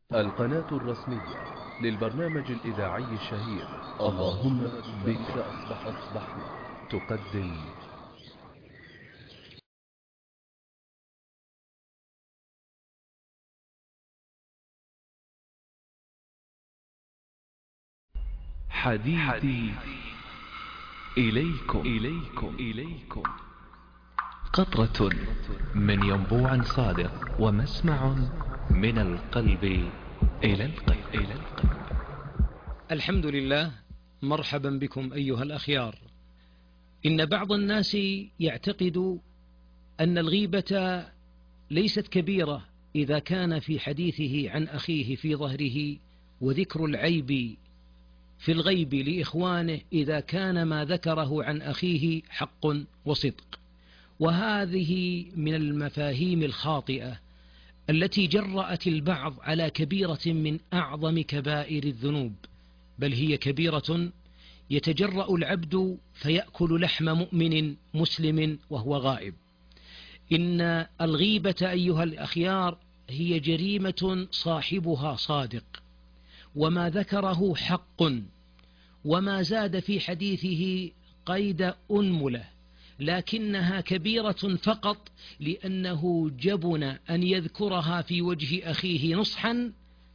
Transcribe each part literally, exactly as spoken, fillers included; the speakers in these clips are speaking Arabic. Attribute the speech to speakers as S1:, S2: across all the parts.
S1: القناة الرسمية للبرنامج الإذاعي الشهير اللهم بك أصبحنا تقدم حديثي إليكم إليكم إليكم قطرة من ينبوع صادق ومسمع من القلب إلى القلب إلى القلب.
S2: الحمد لله، مرحبا بكم أيها الأخيار. إن بعض الناس يعتقد أن الغيبة ليست كبيرة إذا كان في حديثه عن أخيه في ظهره، وذكر العيب في الغيب لإخوانه إذا كان ما ذكره عن أخيه حق وصدق. وهذه من المفاهيم الخاطئة التي جرأت البعض على كبيرة من أعظم كبائر الذنوب، بل هي كبيرة يتجرأ العبد فيأكل لحم مؤمن مسلم وهو غائب. إن الغيبة أيها الأخيار هي جريمة صاحبها صادق، وما ذكره حق، وما زاد في حديثه قيد أنملة، لكنها كبيرة فقط لأنه جبن أن يذكرها في وجه أخيه نصحا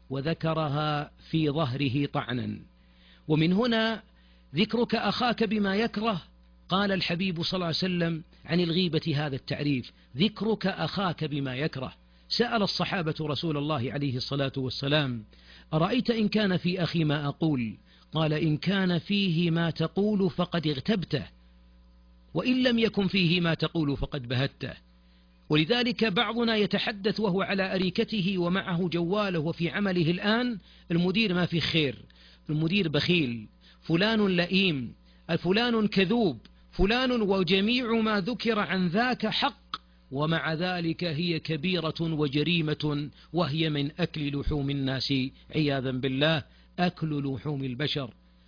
S2: وذكرها في ظهره طعنا. ومن هنا ذكرك أخاك بما يكره، قال الحبيب صلى الله عليه وسلم عن الغيبة هذا التعريف: ذكرك أخاك بما يكره. سأل الصحابة رسول الله عليه الصلاة والسلام: أرأيت إن كان في أخي ما أقول؟ قال: إن كان فيه ما تقول فقد اغتبته، وإن لم يكن فيه ما تقول فقد بهته. ولذلك بعضنا يتحدث وهو على أريكته ومعه جواله وفي عمله الآن: المدير ما في خير، المدير بخيل، فلان لئيم، فلان كذوب، فلان، وجميع ما ذكر عن ذاك حق، ومع ذلك هي كبيرة وجريمة، وهي من أكل لحوم الناس عياذا بالله، أكل لحوم البشر.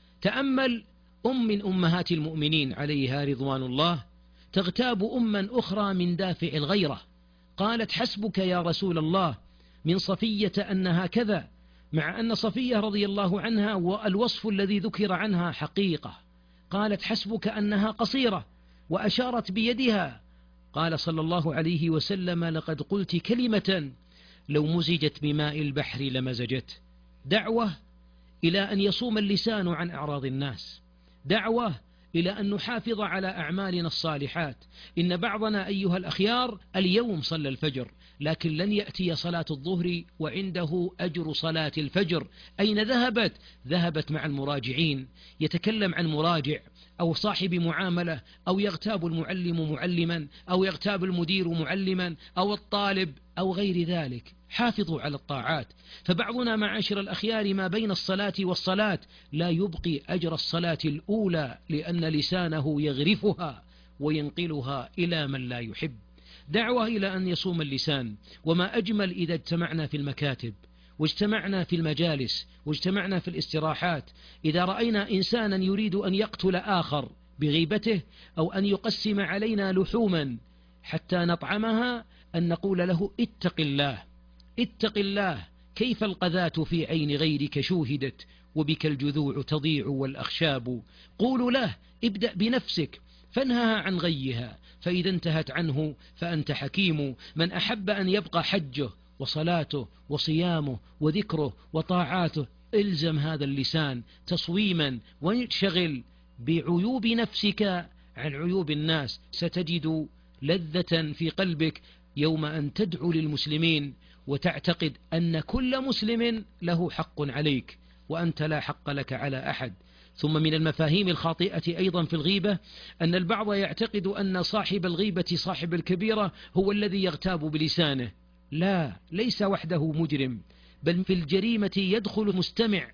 S2: تأمل أم من أمهات المؤمنين عليها رضوان الله تغتاب أما أخرى من دافع الغيرة، قالت: حسبك يا رسول الله من صفية أنها كذا، مع أن صفية رضي الله عنها والوصف الذي ذكر عنها حقيقة. قالت: حسبك أنها قصيرة، وأشارت بيدها. قال صلى الله عليه وسلم: لقد قلت كلمة لو مزجت بماء البحر لمزجت. دعوة إلى أن يصوم اللسان عن أعراض الناس، دعوة إلى أن نحافظ على أعمالنا الصالحات. إن بعضنا أيها الأخيار اليوم صلى الفجر، لكن لن يأتي صلاة الظهر وعنده أجر صلاة الفجر. أين ذهبت؟ ذهبت مع المراجعين، يتكلم عن مراجع أو صاحب معاملة، أو يغتاب المعلم معلما، أو يغتاب المدير معلما، أو الطالب، أو غير ذلك. حافظوا على الطاعات. فبعضنا معاشر الأخيار ما بين الصلاة والصلاة لا يبقي أجر الصلاة الأولى، لأن لسانه يغرفها وينقلها إلى من لا يحب. دعوة إلى أن يصوم اللسان. وما أجمل إذا اجتمعنا في المكاتب، واجتمعنا في المجالس، واجتمعنا في الاستراحات، إذا رأينا إنسانا يريد أن يقتل آخر بغيبته، أو أن يقسم علينا لحوما حتى نطعمها، أن نقول له: اتق الله، اتق الله، كيف القذاة في عين غيرك شوهدت، وبك الجذوع تضيع والأخشاب. قولوا له: ابدأ بنفسك فانهها عن غيها، فإذا انتهت عنه فأنت حكيم. من أحب أن يبقى حجه وصلاته وصيامه وذكره وطاعاته، إلزم هذا اللسان تصويما، وانشغل بعيوب نفسك عن عيوب الناس. ستجد لذة في قلبك يوم أن تدعو للمسلمين وتعتقد أن كل مسلم له حق عليك، وأنت لا حق لك على أحد. ثم من المفاهيم الخاطئة أيضا في الغيبة أن البعض يعتقد أن صاحب الغيبة صاحب الكبيرة هو الذي يغتاب بلسانه. لا، ليس وحده مجرم، بل في الجريمة يدخل المستمع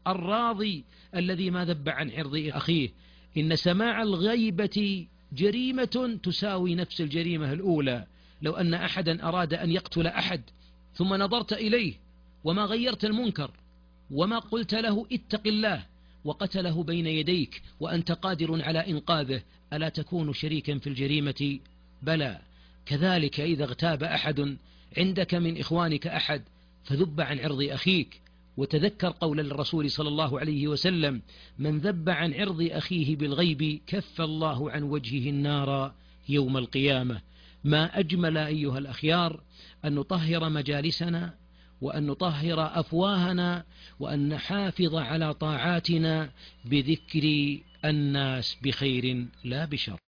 S2: الراضي الذي ما ذب عن عرض أخيه. إن سماع الغيبة جريمة تساوي نفس الجريمة الأولى. لو أن أحدا أراد أن يقتل أحد ثم نظرت إليه وما غيرت المنكر وما قلت له اتق الله، وقتله بين يديك وأنت قادر على إنقاذه، ألا تكون شريكا في الجريمة؟ بلى. كذلك إذا اغتاب أحد عندك من إخوانك أحد، فذب عن عرض أخيك. وتذكر قول الرسول صلى الله عليه وسلم: من ذب عن عرض أخيه بالغيب كف الله عن وجهه النار يوم القيامة. ما أجمل أيها الأخيار أن نطهر مجالسنا، وأن نطهر أفواهنا، وأن نحافظ على طاعاتنا بذكر الناس بخير لا بشر.